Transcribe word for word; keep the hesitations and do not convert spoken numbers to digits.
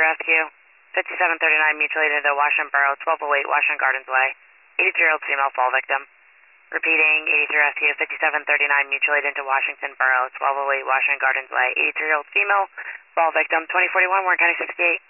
Rescue, fifty-seven thirty-nine mutual aid into Washington Borough, twelve oh eight Washington Gardens Way. eighty-three-year-old female fall victim. Repeating, eighty-three Rescue, fifty-seven thirty-nine mutual aid into Washington Borough, twelve oh eight Washington Gardens Way. eighty-three-year-old female fall victim, twenty forty-one Warren County sixty-eight.